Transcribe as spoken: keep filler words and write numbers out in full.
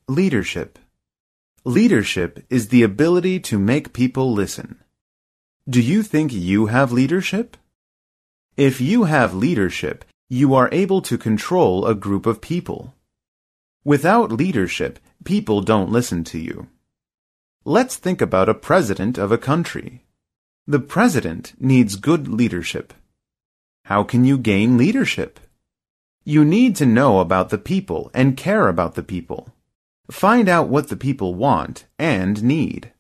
Leadership. Leadership is the ability to make people listen. Do you think you have leadership? If you have leadership, you are able to control a group of people. Without leadership, people don't listen to you. Let's think about a president of a country. The president needs good leadership. How can you gain leadership? You need to know about the people and care about the people. Find out what the people want and need.